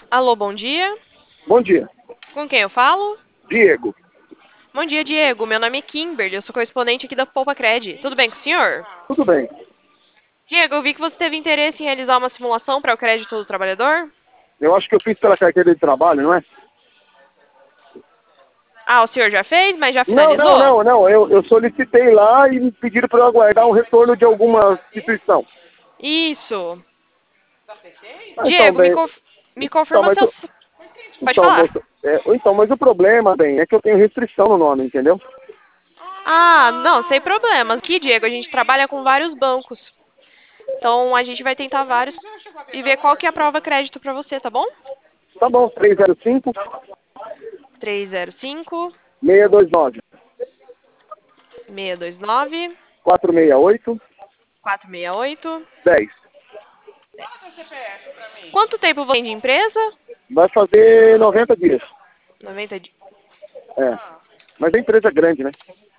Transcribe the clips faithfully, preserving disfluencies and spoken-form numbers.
Alô, bom dia. Bom dia. Com quem eu falo? Diego. Bom dia, Diego. Meu nome é Kimberly, eu sou correspondente aqui da Poupa Cred. Tudo bem com o senhor? Tudo bem? Diego, eu vi que você teve interesse em realizar uma simulação para o crédito do trabalhador. Eu acho que eu fiz pela carteira de trabalho, não é? Ah, o senhor já fez, mas já Não, não, finalizou? não, não. Eu, eu solicitei lá e me pediram para eu aguardar um retorno de alguma instituição. Isso. Ah, então, Diego, me, bem. conf- me Então, confirma mas, seu... o- s- Pode então, falar. moça, é, então, mas o problema, bem, é que eu tenho restrição no nome, entendeu? Ah, não, sem problemas. Aqui, Diego, a gente trabalha com vários bancos. Então, a gente vai tentar vários e ver qual que é a prova crédito para você, tá bom? Tá bom, três zero cinco, Três zero cinco, seis dois nove, seis dois nove, quatro seis oito, quatro seis oito. dez. Quanto tempo você tem de empresa? Vai fazer noventa dias. Noventa dias. É. Mas é empresa grande, né?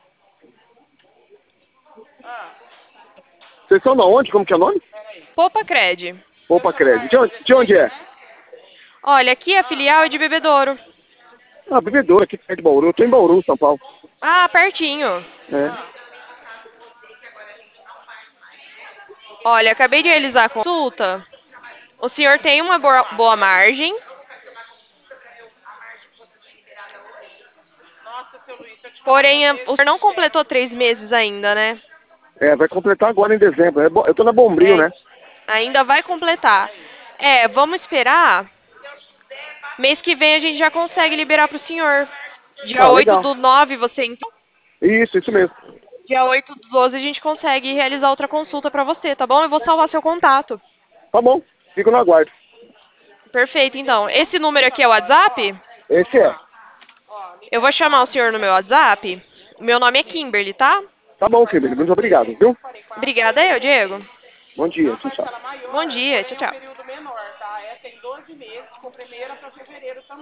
Vocês são da onde? Como que é o nome? Poupa Cred. Opa, Crédito. De onde, de onde é? Olha, aqui a filial é de Bebedouro. Ah, bebedouro aqui perto de Bauru. Eu tô em Bauru, São Paulo. Ah, pertinho. É. Olha, acabei de realizar a consulta. O senhor tem uma boa boa margem. Porém, a- o senhor não completou três meses ainda, né? É, vai completar agora em dezembro. É bo- Eu tô na Bombril, É, né? ainda vai completar. É, vamos esperar. Mês que vem a gente já consegue liberar para o senhor. Dia Ah, oito legal. do nove você entrou. Isso, isso mesmo. Dia oito do doze a gente consegue realizar outra consulta para você, tá bom? Eu vou salvar seu contato. Tá bom. Fico no aguardo. Perfeito, então. Esse número aqui é o WhatsApp? Esse é. Eu vou chamar o senhor no meu WhatsApp. Meu nome é Kimberly, tá? Tá bom, querido. Muito obrigado, viu? Obrigada eu, Diego. Bom dia. Tchau, tchau. Bom dia, tchau, tchau.